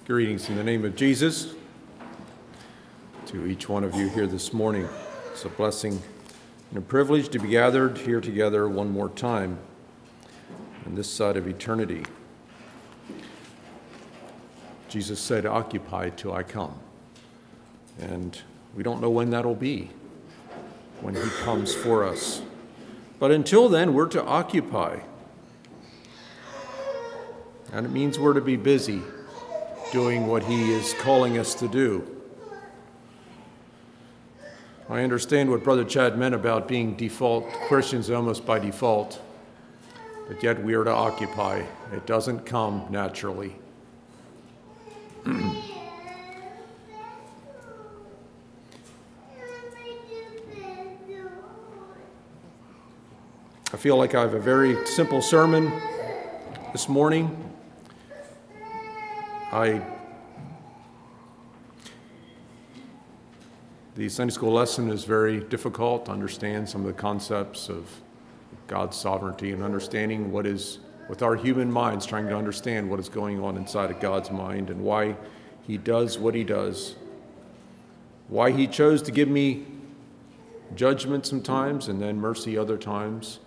Greetings in the name of Jesus to each one of you here this morning. It's a blessing and a privilege to be gathered here together one more time on this side of eternity. Jesus said, "Occupy till I come." And we don't know when that'll be, when he comes for us. But until then, we're to occupy. And it means we're to be busy doing what he is calling us to do. I understand what Brother Chad meant about being default Christians almost by default, but yet we are to occupy. It doesn't come naturally. I feel like I have a very simple sermon this morning. The Sunday school lesson is very difficult to understand some of the concepts of God's sovereignty and understanding what is, with our human minds, trying to understand what is going on inside of God's mind and why he does what he does, why he chose to give me judgment sometimes and then mercy other times,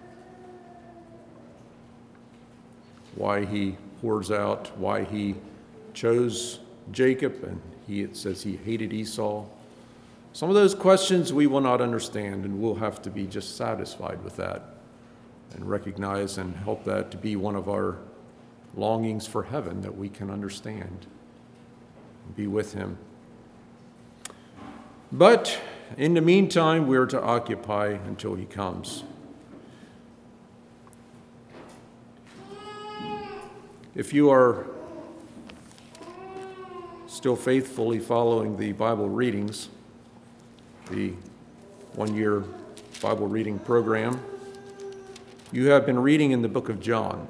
why he pours out, why he chose Jacob and it says he hated Esau. Some of those questions we will not understand, and we'll have to be just satisfied with that and recognize and help that to be one of our longings for heaven, that we can understand and be with him. But in the meantime, we're to occupy until he comes. If you are still faithfully following the Bible readings, the one-year Bible reading program, you have been reading in the book of John.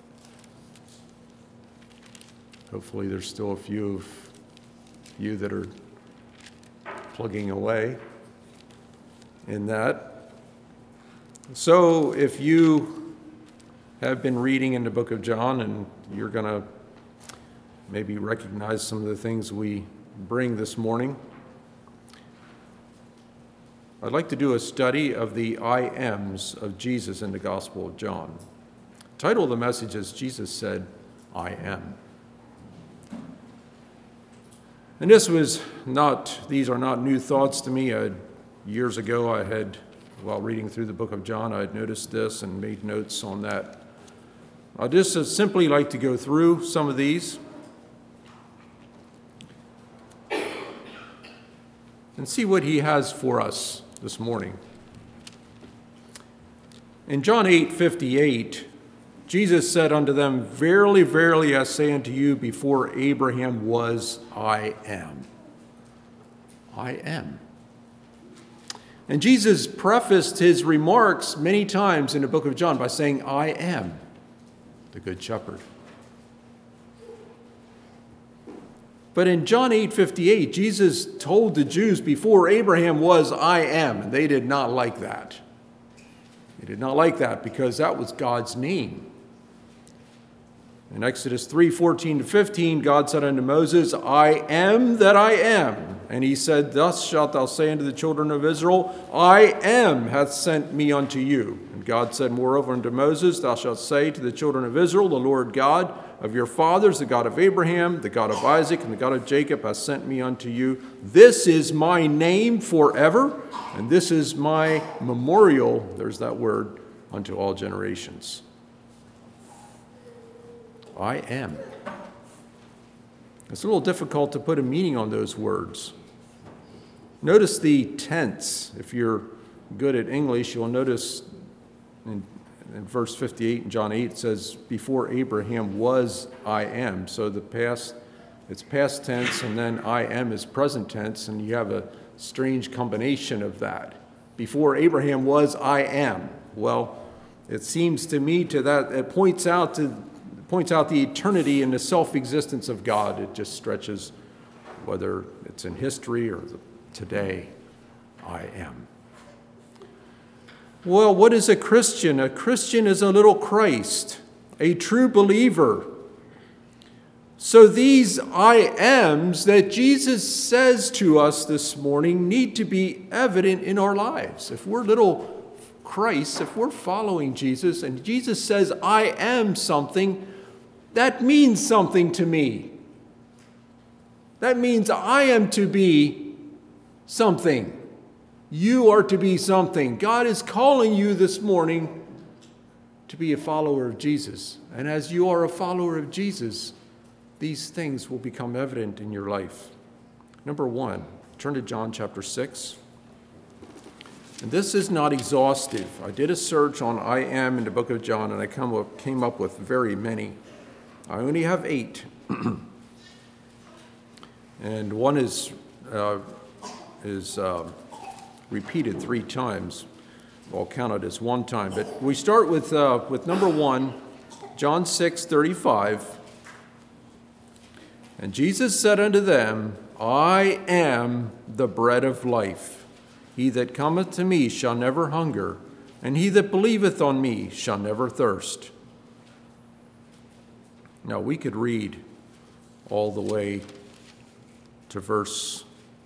Hopefully there's still a few of you that are plugging away in that. So if you have been reading in the book of John and you're going to maybe recognize some of the things we bring this morning, I'd like to do a study of the I Ams of Jesus in the Gospel of John. The title of the message is Jesus Said, I Am. And these are not new thoughts to me. Years ago, while reading through the book of John, I had noticed this and made notes on that. I'd just simply like to go through some of these and see what he has for us this morning. In John 8:58, Jesus said unto them, Verily, verily, I say unto you, before Abraham was, I am. I am. And Jesus prefaced his remarks many times in the book of John by saying, I am the Good Shepherd. But in John 8:58, Jesus told the Jews before Abraham was, I am. And they did not like that. They did not like that because that was God's name. In Exodus 3:14-15, God said unto Moses, I am that I am. And he said, Thus shalt thou say unto the children of Israel, I am hath sent me unto you. And God said moreover unto Moses, Thou shalt say to the children of Israel, The Lord God of your fathers, the God of Abraham, the God of Isaac, and the God of Jacob hath sent me unto you. This is my name forever, and this is my memorial, there's that word, unto all generations. I am. It's a little difficult to put a meaning on those words. Notice the tense. If you're good at English, you'll notice in verse 58 in John 8, it says, Before Abraham was, I am. So it's past tense, and then I am is present tense, and you have a strange combination of that. Before Abraham was, I am. Well, it seems to me it points out the eternity and the self-existence of God. It just stretches, whether it's in history or today, I am. Well, what is a Christian? A Christian is a little Christ, a true believer, So these I ams that Jesus says to us this morning need to be evident in our lives. If we're little Christ, if we're following Jesus and Jesus says I am something, that means something to me. That means I am to be something. You are to be something. God is calling you this morning to be a follower of Jesus. And as you are a follower of Jesus, these things will become evident in your life. Number one, turn to John chapter 6. And this is not exhaustive. I did a search on I am in the book of John, and I came up with very many. I only have 8. And one is repeated 3 times. I'll count it as 1 time. But we start with number 1, John 6:35. And Jesus said unto them, I am the bread of life. He that cometh to me shall never hunger, and he that believeth on me shall never thirst. Now, we could read all the way to verse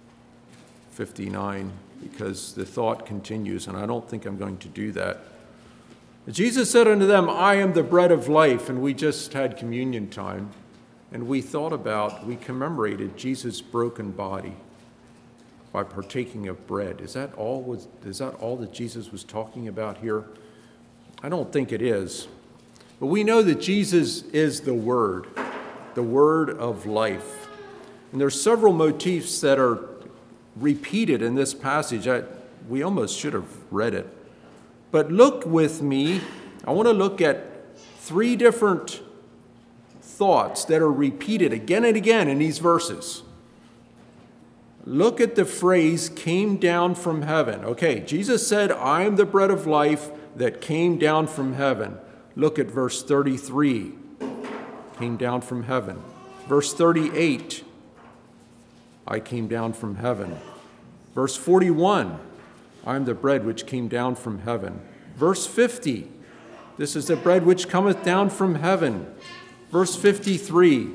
59 because the thought continues, and I don't think I'm going to do that. Jesus said unto them, I am the bread of life, and we just had communion time, and we commemorated Jesus' broken body by partaking of bread. Is that all that Jesus was talking about here? I don't think it is. But we know that Jesus is the Word of life. And there's several motifs that are repeated in this passage. We almost should have read it. But look with me. I want to look at 3 different thoughts that are repeated again and again in these verses. Look at the phrase, came down from heaven. Okay, Jesus said, I am the bread of life that came down from heaven. Look at verse 33, came down from heaven. Verse 38, I came down from heaven. Verse 41, I am the bread which came down from heaven. Verse 50, this is the bread which cometh down from heaven. Verse 53,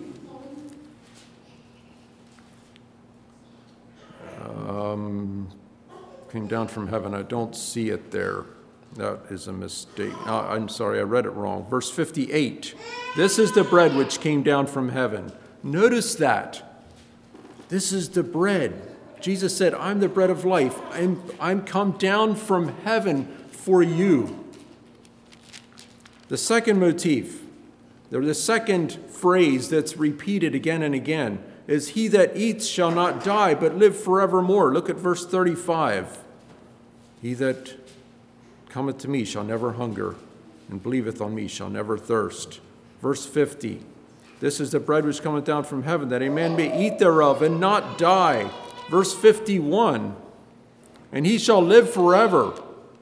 came down from heaven. I don't see it there. That is a mistake. I'm sorry, I read it wrong. Verse 58, this is the bread which came down from heaven. Notice that. This is the bread. Jesus said, I'm the bread of life. I'm come down from heaven for you. The second motif, the second phrase that's repeated again and again is, he that eats shall not die, but live forevermore. Look at verse 35. He that cometh to me shall never hunger, and believeth on me shall never thirst. Verse 50. This is the bread which cometh down from heaven, that a man may eat thereof and not die. Verse 51. And he shall live forever.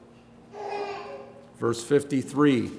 Verse 53.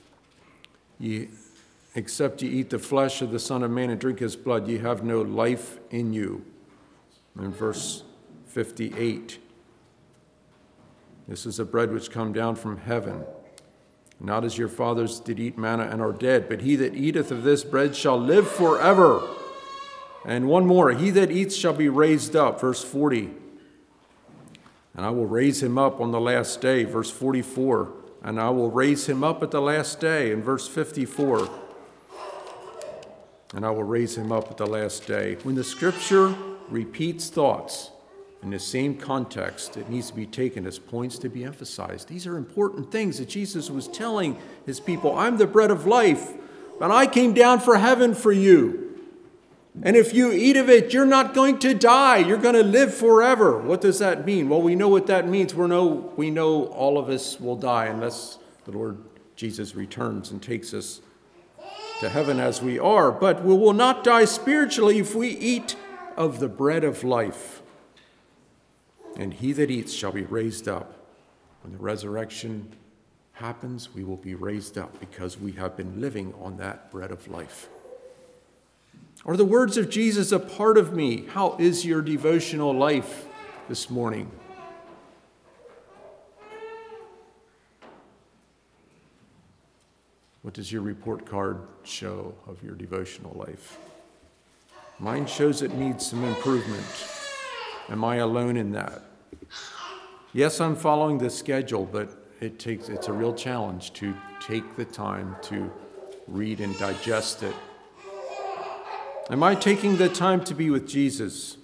Except ye eat the flesh of the Son of Man and drink his blood, ye have no life in you. And verse 58. This is the bread which come down from heaven, not as your fathers did eat manna and are dead, but he that eateth of this bread shall live forever. And one more, he that eats shall be raised up, verse 40. And I will raise him up on the last day, verse 44. And I will raise him up at the last day, in verse 54. And I will raise him up at the last day. When the scripture repeats thoughts in the same context, it needs to be taken as points to be emphasized. These are important things that Jesus was telling his people. I'm the bread of life, and I came down from heaven for you. And if you eat of it, you're not going to die. You're going to live forever. What does that mean? Well, we know what that means. We know all of us will die unless the Lord Jesus returns and takes us to heaven as we are. But we will not die spiritually if we eat of the bread of life. And he that eats shall be raised up. When the resurrection happens, we will be raised up because we have been living on that bread of life. Are the words of Jesus a part of me? How is your devotional life this morning? What does your report card show of your devotional life? Mine shows it needs some improvement. Am I alone in that? Yes, I'm following the schedule, but it's a real challenge to take the time to read and digest it. Am I taking the time to be with Jesus?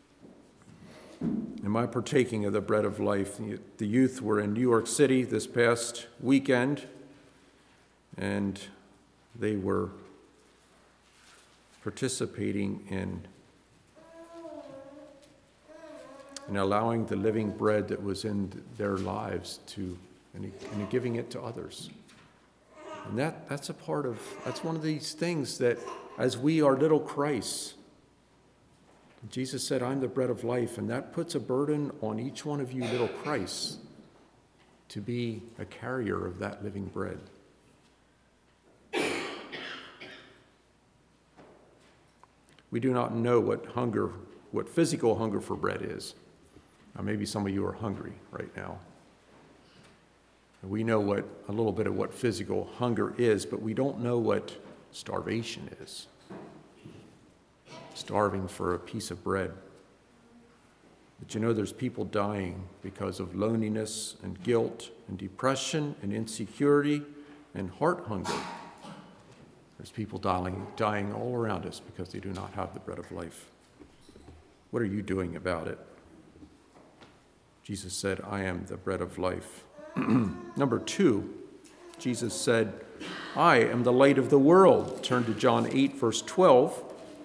Am I partaking of the bread of life? The youth were in New York City this past weekend, and they were participating in allowing the living bread that was in their lives and giving it to others. And that's one of these things that as we are little Christs, Jesus said, I'm the bread of life, and that puts a burden on each one of you little Christs to be a carrier of that living bread. We do not know what physical hunger for bread is. Now, maybe some of you are hungry right now. We know a little bit of what physical hunger is, but we don't know what starvation is. Starving for a piece of bread. But there's people dying because of loneliness and guilt and depression and insecurity and heart hunger. There's people dying all around us because they do not have the bread of life. What are you doing about it? Jesus said, I am the bread of life. Number 2, Jesus said, I am the light of the world. Turn to John 8, verse 12.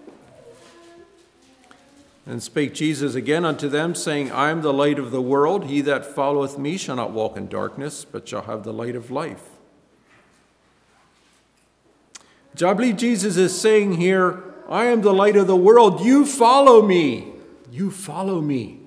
And spake Jesus again unto them, saying, I am the light of the world. He that followeth me shall not walk in darkness, but shall have the light of life. So I believe Jesus is saying here, I am the light of the world. You follow me. You follow me.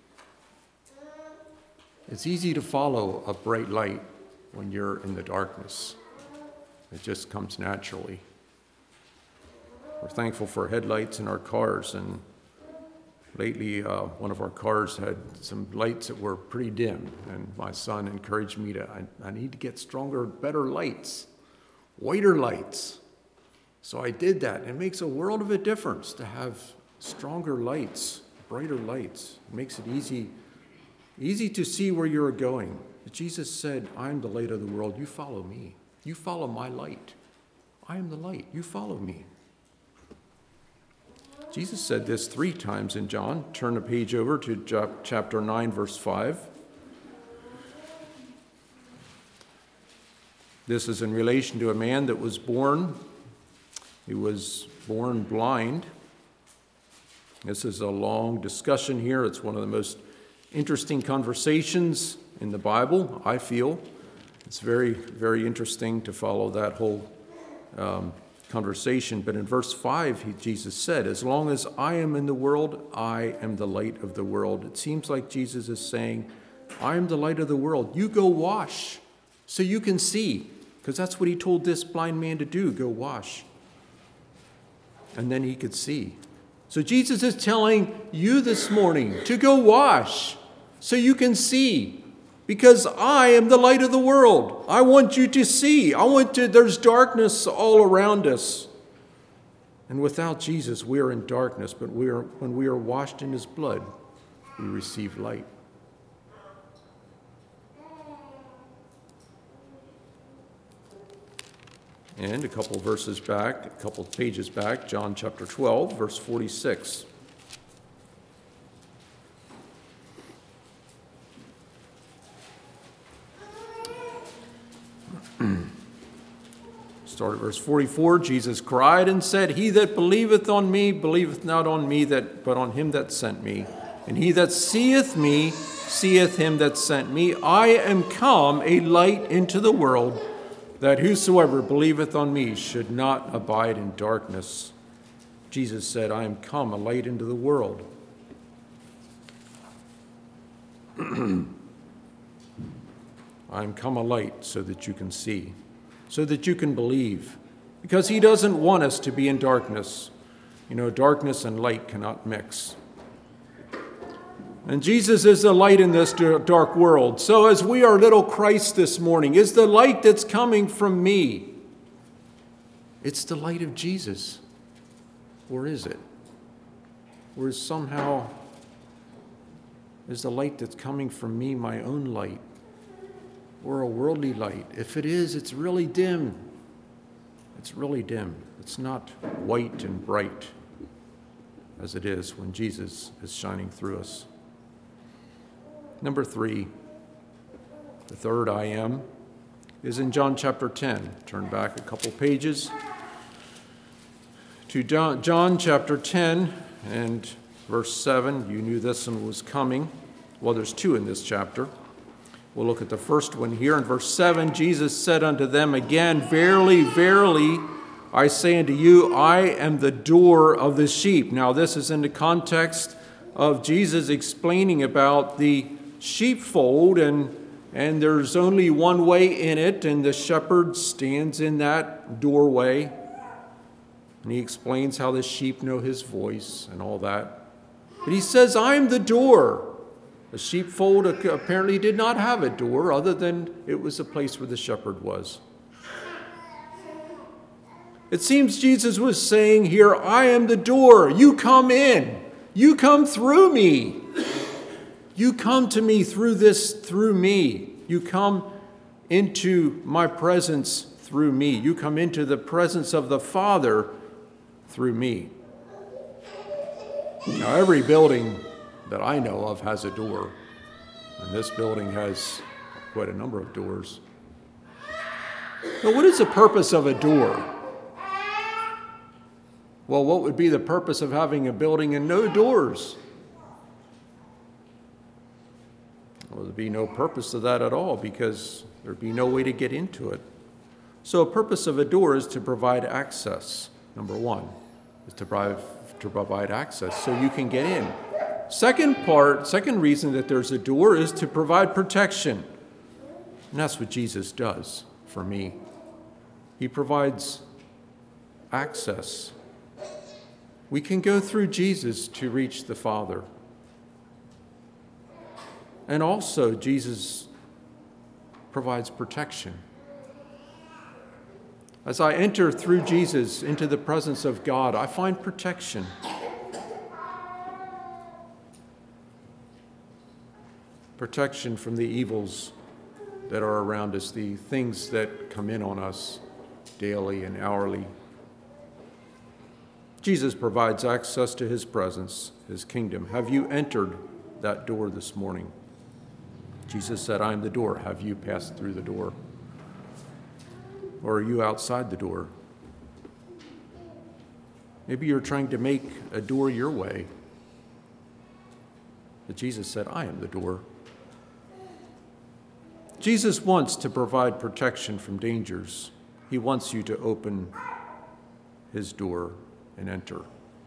It's easy to follow a bright light when you're in the darkness. It just comes naturally. We're thankful for headlights in our cars, and lately one of our cars had some lights that were pretty dim, and my son encouraged me I need to get stronger, better lights, whiter lights. So I did that. It makes a world of a difference to have stronger lights, brighter lights. It makes it easy to see where you're going. But Jesus said, I'm the light of the world. You follow me. You follow my light. I am the light. You follow me. Jesus said this 3 times in John. Turn the page over to chapter 9, verse 5. This is in relation to a man that was born. He was born blind. This is a long discussion here. It's one of the most interesting conversations in the Bible, I feel. It's very, very interesting to follow that whole conversation. But in verse 5, Jesus said, as long as I am in the world, I am the light of the world. It seems like Jesus is saying, I am the light of the world. You go wash so you can see, because that's what he told this blind man to do, go wash. And then he could see. So Jesus is telling you this morning to go wash so you can see, because I am the light of the world. I want you to see. There's darkness all around us. And without Jesus, we are in darkness, but when we are washed in his blood, we receive light. And a couple pages back, John chapter 12, verse 46. Start at verse 44. Jesus cried and said, he that believeth on me, believeth not on me, but on him that sent me. And he that seeth me, seeth him that sent me. I am come a light into the world, that whosoever believeth on me should not abide in darkness. Jesus said, I am come a light into the world. I am come a light so that you can see, so that you can believe, because he doesn't want us to be in darkness. Darkness and light cannot mix. And Jesus is the light in this dark world. So as we are little Christ this morning, is the light that's coming from me? It's the light of Jesus. Or is it? Or somehow is the light that's coming from me my own light or a worldly light? If it is, it's really dim. It's really dim. It's not white and bright as it is when Jesus is shining through us. Number 3, the third I am, is in John chapter 10. Turn back a couple pages to John chapter 10 and verse 7. You knew this one was coming. Well, there's 2 in this chapter. We'll look at the first one here. In verse 7, Jesus said unto them again, Verily, verily, I say unto you, I am the door of the sheep. Now, this is in the context of Jesus explaining about the sheepfold, and there's only one way in it, and the shepherd stands in that doorway. And he explains how the sheep know his voice and all that. But he says, I am the door. The sheepfold apparently did not have a door other than it was a place where the shepherd was. It seems Jesus was saying here, I am the door. You come in. You come through me. You come to me through me. You come into my presence through me. You come into the presence of the Father through me. Now, every building that I know of has a door, and this building has quite a number of doors. But what is the purpose of a door? Well, what would be the purpose of having a building and no doors? Well, there'd be no purpose to that at all because there'd be no way to get into it. So a purpose of a door is to provide access. Number 1 is to provide access so you can get in. Second reason that there's a door is to provide protection. And that's what Jesus does for me. He provides access. We can go through Jesus to reach the Father. And also, Jesus provides protection. As I enter through Jesus into the presence of God, I find protection. Protection from the evils that are around us, the things that come in on us daily and hourly. Jesus provides access to his presence, his kingdom. Have you entered that door this morning? Jesus said, I am the door. Have you passed through the door? Or are you outside the door? Maybe you're trying to make a door your way. But Jesus said, I am the door. Jesus wants to provide protection from dangers. He wants you to open his door and enter.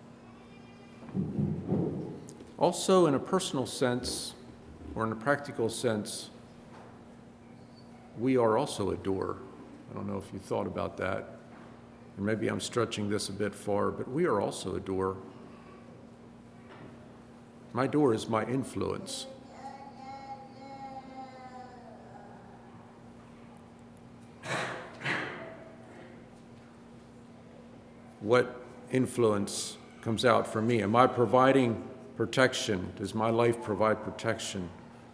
Also, in a personal sense, or in a practical sense, we are also a door. I don't know if you thought about that. And maybe I'm stretching this a bit far, but we are also a door. My door is my influence. What influence comes out from me? Am I providing protection? Does my life provide protection?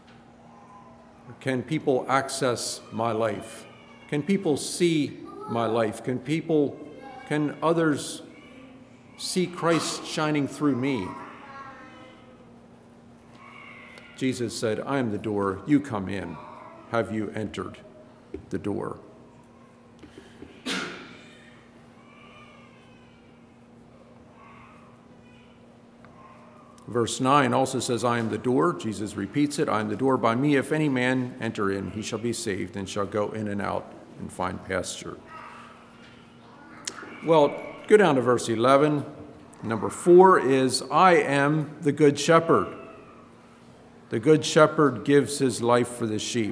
Can people access my life? Can people see my life? Can others see Christ shining through me? Jesus said, I am the door. You come in. Have you entered the door? Verse 9 also says, I am the door. Jesus repeats it. I am the door. By me, if any man enter in, he shall be saved and shall go in and out and find pasture. Well, go down to verse 11. Number 4 is, I am the good shepherd. The good shepherd gives his life for the sheep.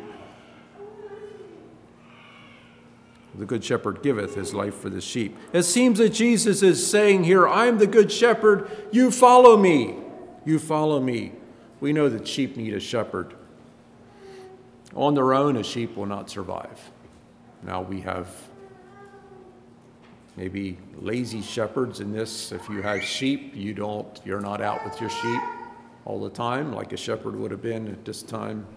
The good shepherd giveth his life for the sheep. It seems that Jesus is saying here, I am the good shepherd. You follow me. You follow me. We know that sheep need a shepherd. On their own, a sheep will not survive. Now we have maybe lazy shepherds in this. If you have sheep, you're not out with your sheep all the time like a shepherd would have been at this time.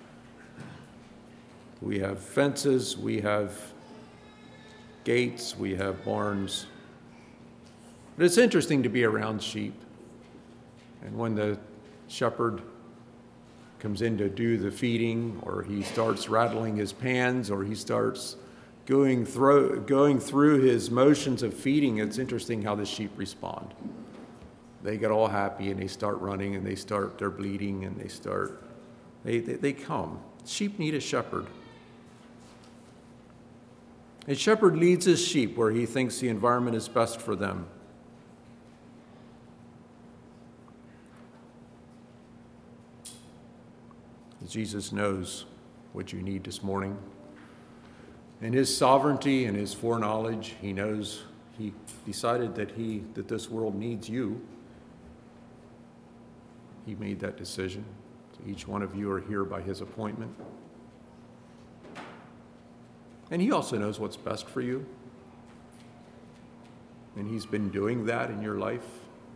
We have fences, we have gates, we have barns. But it's interesting to be around sheep. And when the shepherd comes in to do the feeding, or he starts rattling his pans, or he starts going through his motions of feeding, it's interesting how the sheep respond. They get all happy and they start running and they're bleating and they come. Sheep need a shepherd. A shepherd leads his sheep where he thinks the environment is best for them. Jesus knows what you need this morning. In his sovereignty and his foreknowledge, he knows, he decided that this world needs you. He made that decision. Each one of you are here by his appointment. And he also knows what's best for you. And he's been doing that in your life.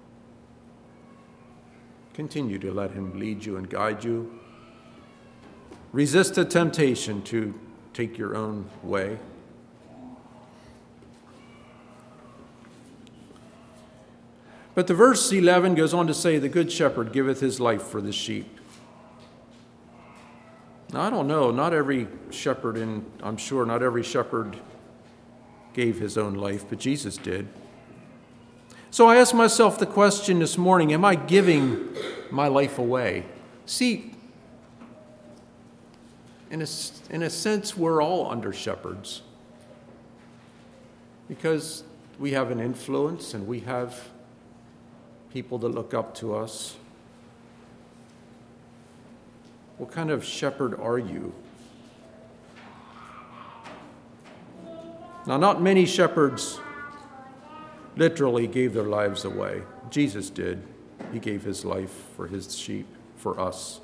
Continue to let him lead you and guide you. Resist the temptation to take your own way. But the verse 11 goes on to say, the good shepherd giveth his life for the sheep. Now, I don't know, not every shepherd, and I'm sure not every shepherd gave his own life, but Jesus did. So I asked myself the question this morning, am I giving my life away? See, in a sense, we're all under shepherds because we have an influence and we have people that look up to us. What kind of shepherd are you? Now, not many shepherds literally gave their lives away. Jesus did. He gave his life for his sheep, for us.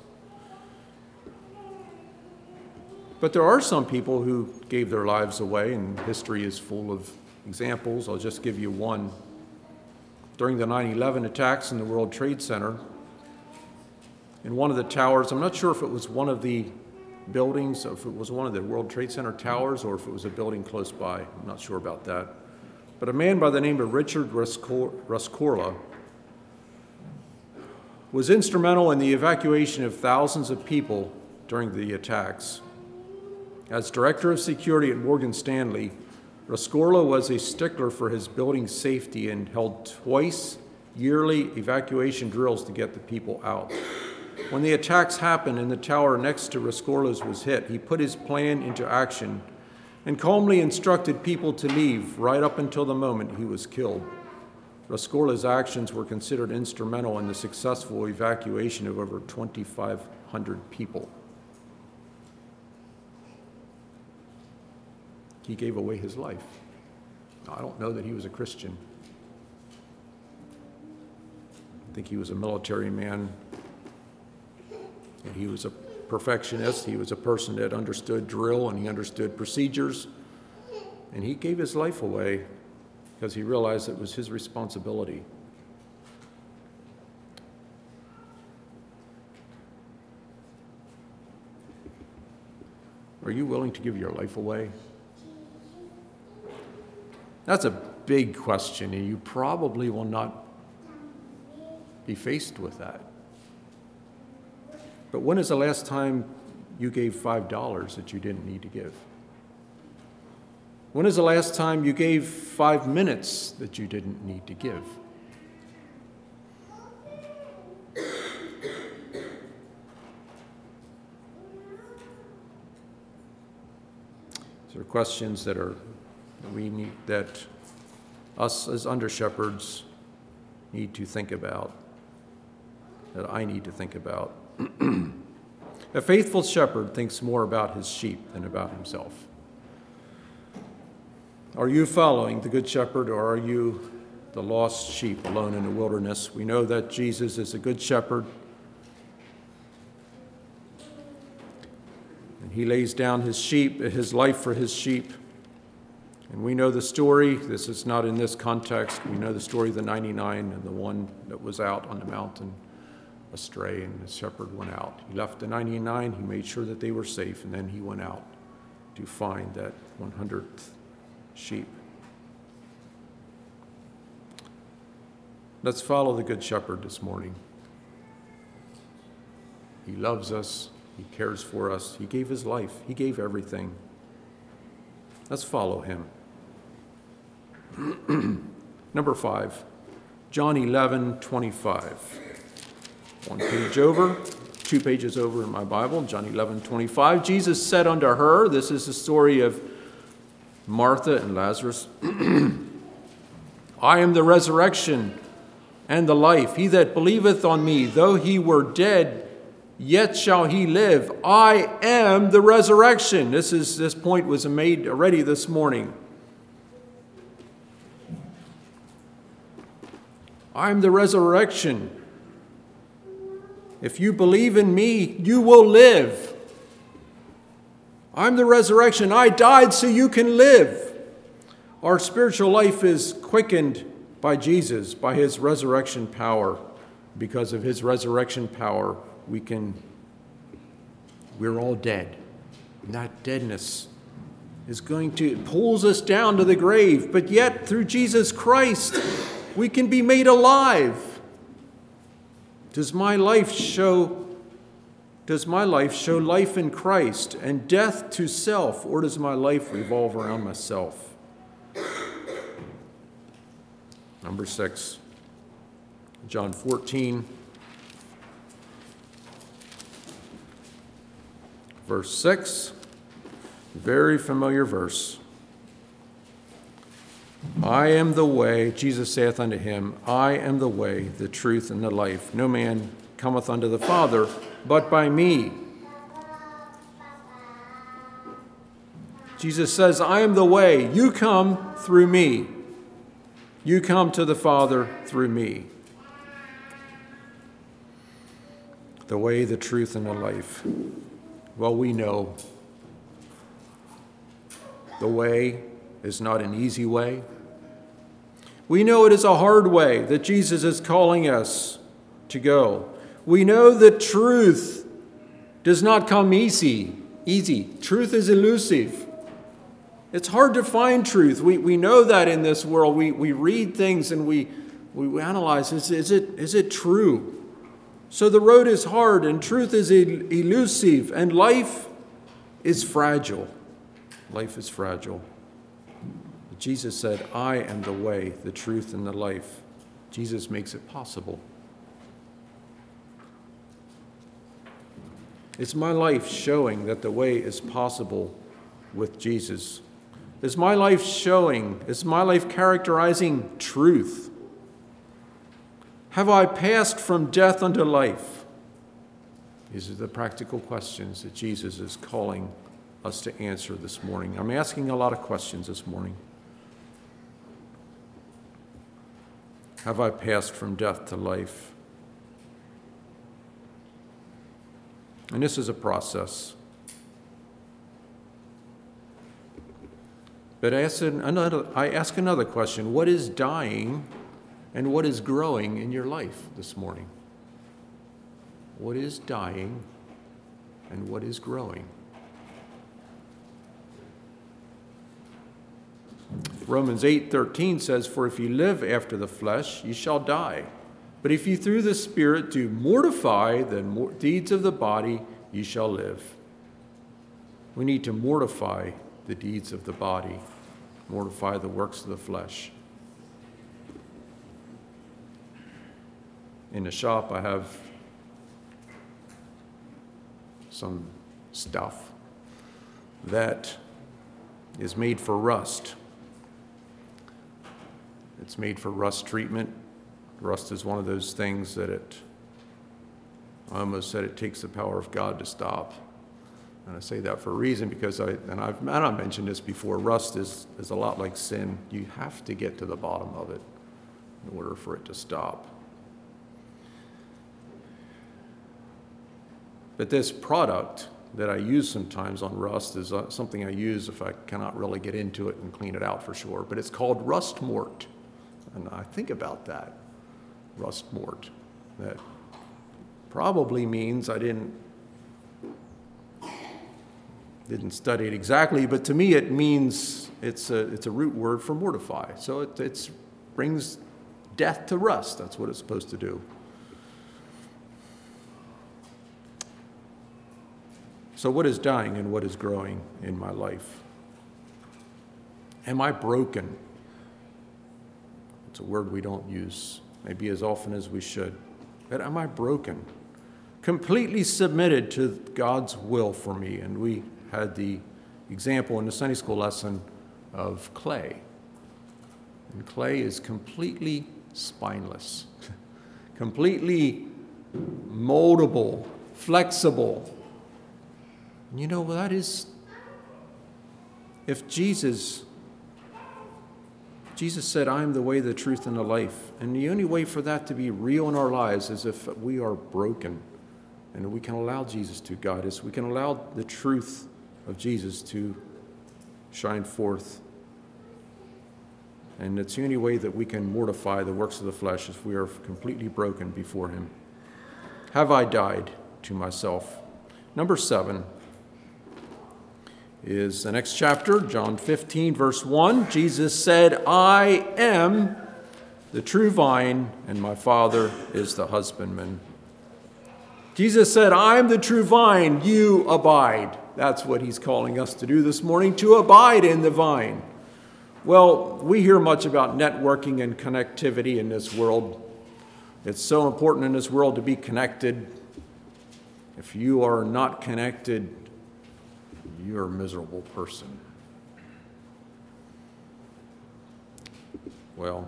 But there are some people who gave their lives away, and history is full of examples. I'll just give you one. During the 9/11 attacks in the World Trade Center, in one of the towers, I'm not sure if it was one of the buildings, if it was one of the World Trade Center towers, or if it was a building close by. I'm not sure about that. But a man by the name of Richard Rescorla was instrumental in the evacuation of thousands of people during the attacks. As director of security at Morgan Stanley, Rescorla was a stickler for his building safety and held twice yearly evacuation drills to get the people out. When the attacks happened and the tower next to Rescorla's was hit, he put his plan into action and calmly instructed people to leave right up until the moment he was killed. Rescorla's actions were considered instrumental in the successful evacuation of over 2,500 people. He gave away his life. Now, I don't know that he was a Christian. I think he was a military man. And he was a perfectionist. He was a person that understood drill and he understood procedures. And he gave his life away because he realized it was his responsibility. Are you willing to give your life away? That's a big question, and you probably will not be faced with that. But when is the last time you gave $5 that you didn't need to give? When is the last time you gave 5 minutes that you didn't need to give? These are questions that us as under shepherds need to think about, that I need to think about. A faithful shepherd thinks more about his sheep than about himself. Are you following the good shepherd, or are you the lost sheep alone in the wilderness? We know that Jesus is a good shepherd, and he lays down his life for his sheep. And we know the story. This is not in this context. We know the story of the 99 and the one that was out on the mountain astray, and the shepherd went out. He left the 99. He made sure that they were safe, and then he went out to find that 100th sheep. Let's follow the Good Shepherd this morning. He loves us. He cares for us. He gave his life. He gave everything. Let's follow him. Number 5, John 11:25. One page over, 2 pages over in my Bible, John 11:25. Jesus said unto her, this is the story of Martha and Lazarus, I am the resurrection and the life. He that believeth on me, though he were dead, yet shall he live. I am the resurrection. This point was made already this morning. I am the resurrection. If you believe in me, you will live. I'm the resurrection. I died so you can live. Our spiritual life is quickened by Jesus, by his resurrection power. Because of his resurrection power, we're all dead. And that deadness is pulls us down to the grave. But yet, through Jesus Christ, we can be made alive. Does my life show life in Christ and death to self, or does my life revolve around myself? Number 6, John 14, verse 6, very familiar verse. I am the way, Jesus saith unto him, I am the way, the truth, and the life. No man cometh unto the Father but by me. Jesus says, I am the way. You come through me. You come to the Father through me. The way, the truth, and the life. Well, we know the way is not an easy way. We know it is a hard way that Jesus is calling us to go. We know that truth does not come easy. Truth is elusive. It's hard to find truth. We know that in this world. We read things and we analyze, is it true? So the road is hard and truth is elusive and life is fragile. Life is fragile. Jesus said, I am the way, the truth, and the life. Jesus makes it possible. It's my life showing that the way is possible with Jesus. Is my life characterizing truth? Have I passed from death unto life? These are the practical questions that Jesus is calling us to answer this morning. I'm asking a lot of questions this morning. Have I passed from death to life? And this is a process. But I ask another question. What is dying and what is growing in your life this morning? What is dying and what is growing? Romans 8:13 says, for if you live after the flesh, you shall die. But if you through the Spirit do mortify the deeds of the body, you shall live. We need to mortify the deeds of the body, mortify the works of the flesh. In the shop, I have some stuff that is made for rust. It's made for rust treatment. Rust is one of those things that I almost said it takes the power of God to stop. And I say that for a reason because I've mentioned this before, rust is a lot like sin. You have to get to the bottom of it in order for it to stop. But this product that I use sometimes on rust is something I use if I cannot really get into it and clean it out for sure. But it's called rust mort. And I think about that, rust mort. That probably means I didn't study it exactly, but to me it means it's a root word for mortify. So it brings death to rust. That's what it's supposed to do. So what is dying and what is growing in my life? Am I broken? It's a word we don't use maybe as often as we should. But am I broken? Completely submitted to God's will for me. And we had the example in the Sunday school lesson of clay. And clay is completely spineless, completely moldable, flexible. And you know, that is, if Jesus said, I am the way, the truth, and the life. And the only way for that to be real in our lives is if we are broken. And we can allow Jesus to guide us. We can allow the truth of Jesus to shine forth. And it's the only way that we can mortify the works of the flesh if we are completely broken before him. Have I died to myself? Number 7 is the next chapter, John 15, verse 1. Jesus said, I am the true vine, and my Father is the husbandman. Jesus said, I am the true vine, you abide. That's what he's calling us to do this morning, to abide in the vine. Well, we hear much about networking and connectivity in this world. It's so important in this world to be connected. If you are not connected, you're a miserable person. Well,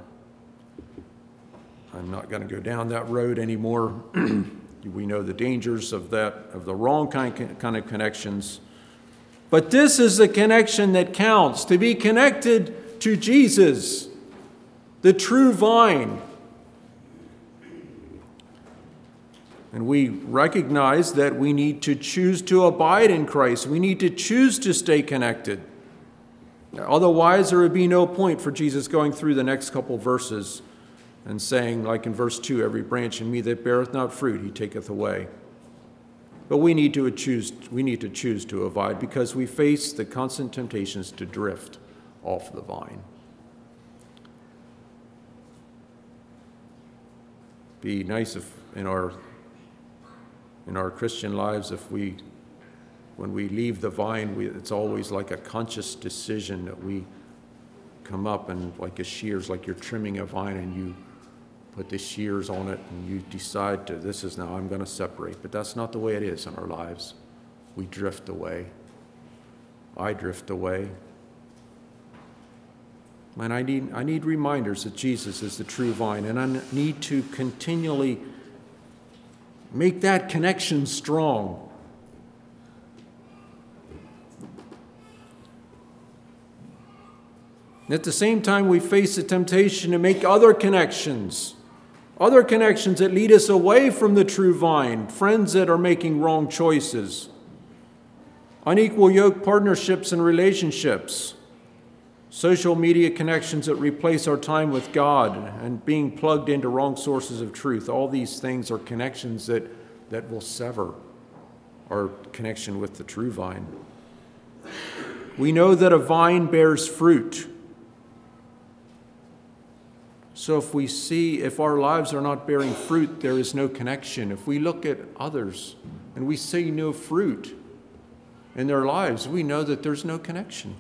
I'm not going to go down that road anymore. We know the dangers of that, of the wrong kind of connections. But this is the connection that counts, to be connected to Jesus, the true vine. And we recognize that we need to choose to abide in Christ. We need to choose to stay connected. Otherwise, there would be no point for Jesus going through the next couple verses and saying, like in verse 2, every branch in me that beareth not fruit, he taketh away. But we need to choose to abide because we face the constant temptations to drift off the vine. Be nice if in our Christian lives, when we leave the vine, it's always like a conscious decision that we come up and like a shears, like you're trimming a vine and you put the shears on it and you decide I'm going to separate. But that's not the way it is in our lives. We drift away. I drift away. And I need reminders that Jesus is the true vine, and I need to continually make that connection strong. And at the same time, we face the temptation to make other connections that lead us away from the true vine, friends that are making wrong choices, unequal yoke partnerships and relationships, social media connections that replace our time with God, and being plugged into wrong sources of truth. All these things are connections that will sever our connection with the true vine. We know that a vine bears fruit. So if our lives are not bearing fruit, there is no connection. If we look at others and we see no fruit in their lives, we know that there's no connection.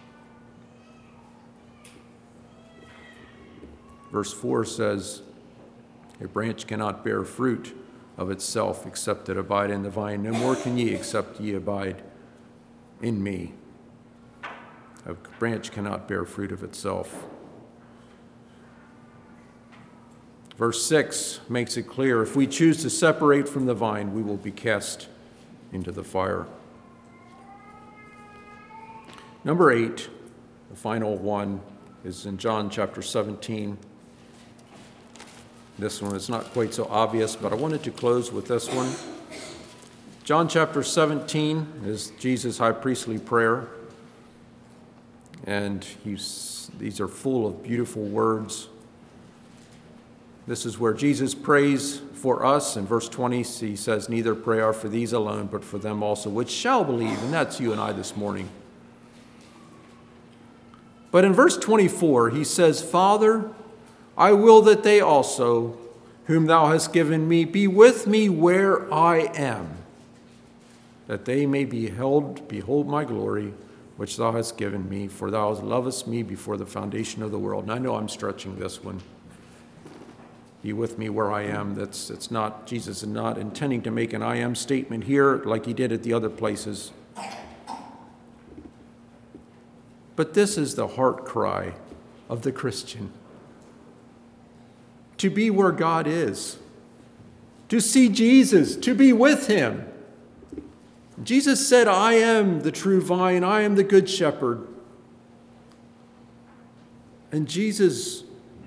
Verse 4 says, a branch cannot bear fruit of itself except it abide in the vine. No more can ye except ye abide in me. A branch cannot bear fruit of itself. Verse 6 makes it clear, if we choose to separate from the vine, we will be cast into the fire. Number 8, the final one, is in John chapter 17. This one is not quite so obvious, but I wanted to close with this one. John chapter 17 is Jesus' high priestly prayer. And these are full of beautiful words. This is where Jesus prays for us. In verse 20, he says, "Neither pray I for these alone, but for them also which shall believe." And that's you and I this morning. But in verse 24, he says, "Father, I will that they also, whom thou hast given me, be with me where I am, that they may behold my glory, which thou hast given me, for thou lovest me before the foundation of the world." And I know I'm stretching this one. Be with me where I am. Jesus is not intending to make an I am statement here like he did at the other places. But this is the heart cry of the Christian. To be where God is. To see Jesus, to be with him. Jesus said, "I am the true vine, I am the good shepherd." And Jesus,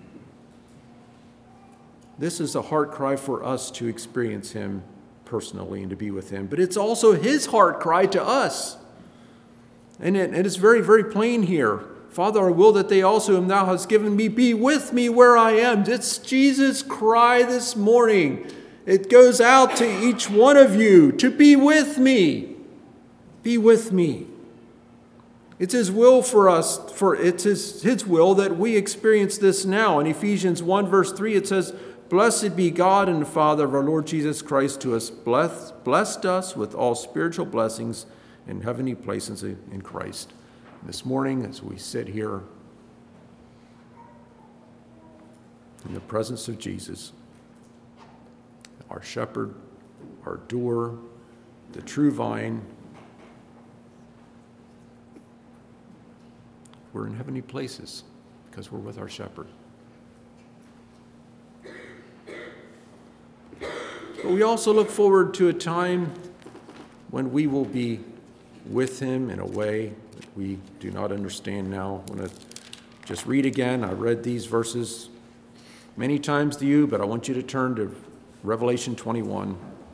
this is a heart cry for us to experience him personally and to be with him. But it's also his heart cry to us. And it's very, very plain here. "Father, I will that they also whom thou hast given me be with me where I am." It's Jesus' cry this morning. It goes out to each one of you to be with me. Be with me. It's his will for us, it's his will that we experience this now. In Ephesians 1 verse 3 it says, "Blessed be God and the Father of our Lord Jesus Christ, who has blessed us with all spiritual blessings in heavenly places in Christ." This morning, as we sit here in the presence of Jesus, our shepherd, our door, the true vine, we're in heavenly places because we're with our shepherd. But we also look forward to a time when we will be with him in a way that we do not understand now. I'm going to just read again. I read these verses many times to you, but I want you to turn to Revelation 21.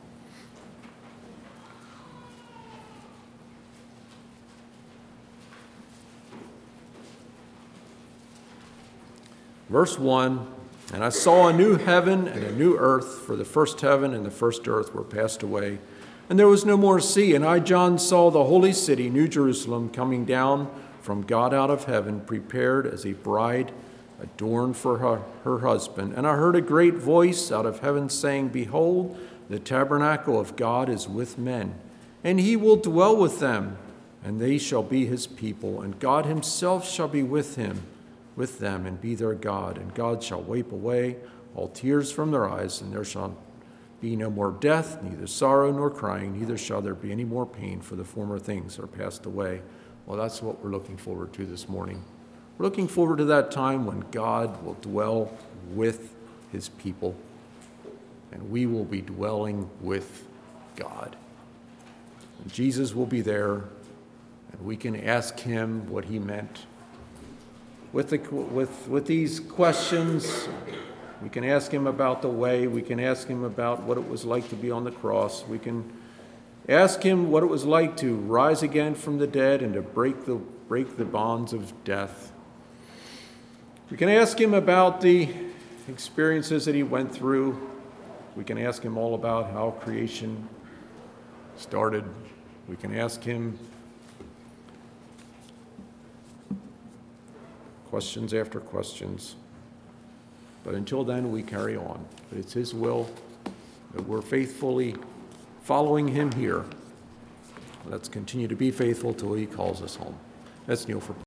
Verse 1, "And I saw a new heaven and a new earth, for the first heaven and the first earth were passed away, and there was no more sea. And I, John, saw the holy city, New Jerusalem, coming down from God out of heaven, prepared as a bride adorned for her husband. And I heard a great voice out of heaven saying, Behold, the tabernacle of God is with men, and he will dwell with them, and they shall be his people, and God himself shall be with them, and be their God. And God shall wipe away all tears from their eyes, and there shall be no more death, neither sorrow nor crying, neither shall there be any more pain, for the former things are passed away." Well, that's what we're looking forward to this morning. We're looking forward to that time when God will dwell with his people, and we will be dwelling with God. And Jesus will be there, and we can ask him what he meant with these questions. We can ask him about the way. We can ask him about what it was like to be on the cross. We can ask him what it was like to rise again from the dead and to break the bonds of death. We can ask him about the experiences that he went through. We can ask him all about how creation started. We can ask him questions after questions. But until then, we carry on. But it's his will that we're faithfully following him here. Let's continue to be faithful till he calls us home. Let's kneel for prayer.